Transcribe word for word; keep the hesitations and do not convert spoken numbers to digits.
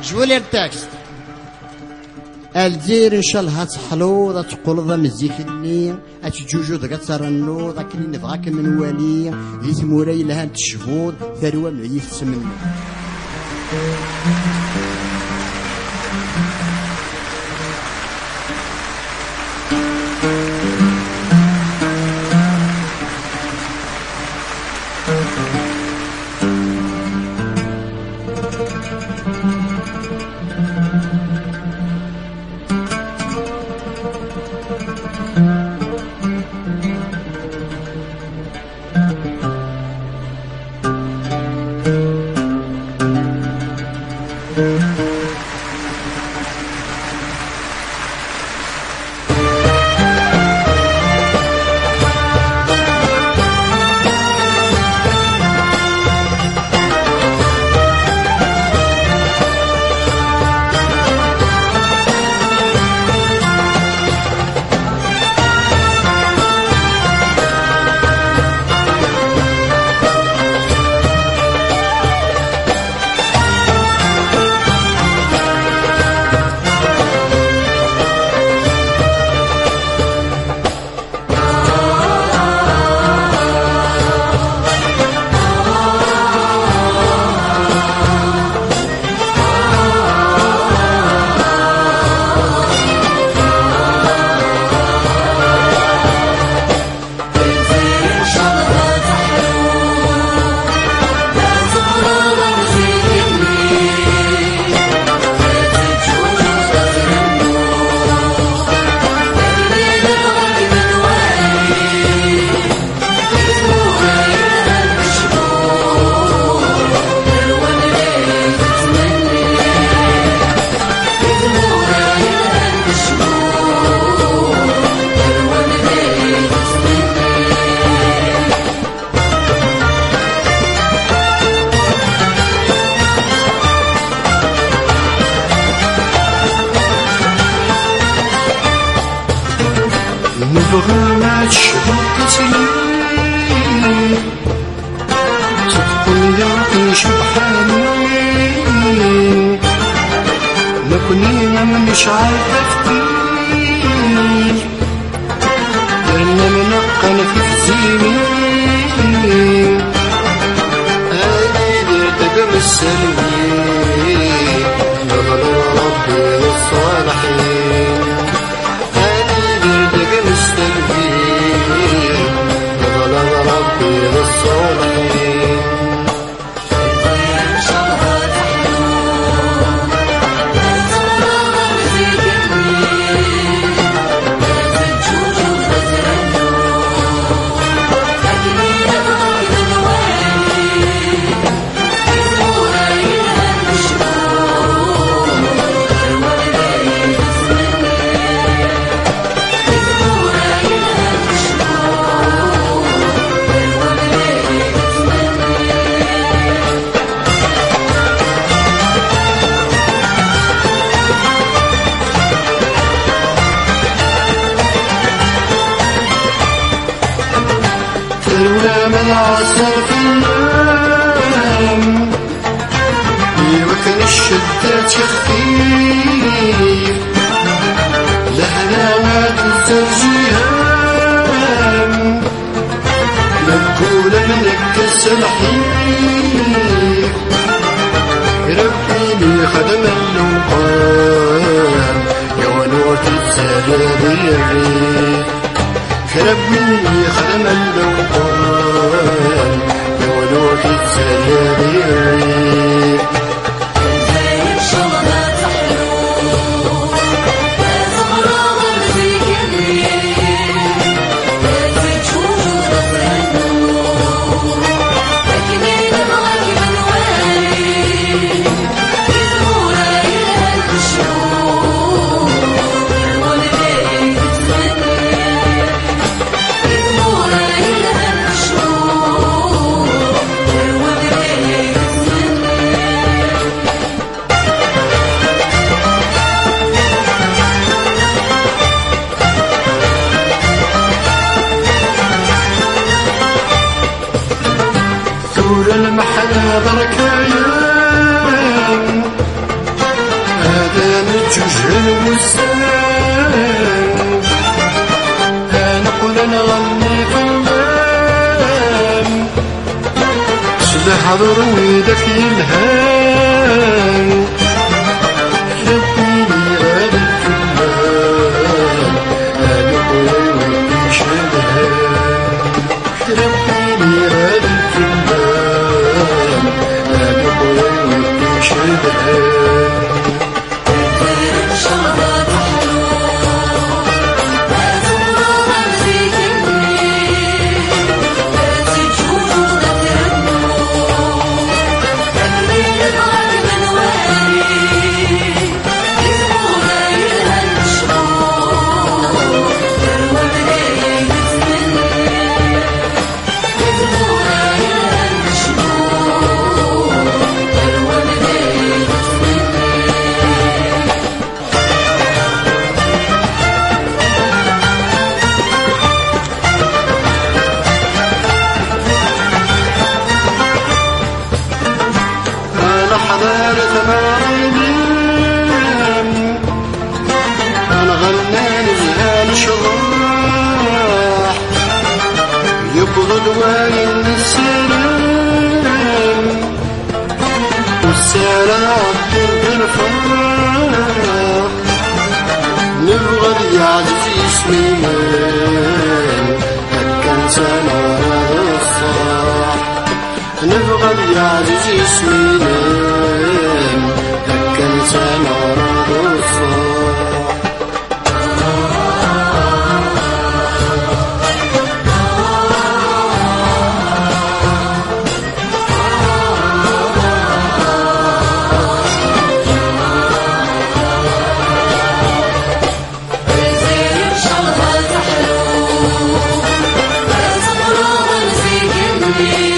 جولي التكست الدير ان شاء الله تحلو ذا تقول ذا مزيكني اتجوجو ذا ترنو ذا كني نبغاك من والي ذي ثموراي لها تشفود ثروه من ذي تسمن نبغى نعشق سنين تقول يا شبحاني نكوني مش عارفة كتير لأن منقل في زيني أنا تقم السلمين نظر ربي الصالحين من عصر في النام يمكن الشدة تخفيف لهلاوات الترجيهام نقول منك السلحيف ربيني خدم اللوقان يا ونوت السلابيري ربيني خدم اللوقان يا ولوك السلابيري It's السلام أنا قول نغني فلان شبه حضرني داك الهام خلبيني غادي الفلان أنا قول ودي شبهان خلبيني غادي الفلان أنا قول ودي شبهان حضارة معلم أنا غناني الهان شراح يبغى دواني السلام والسلام بالفرح نبغى يعزز اسمي هكا سنة الصح نبغى يعزز اسمي هكا سنة الصح Yeah.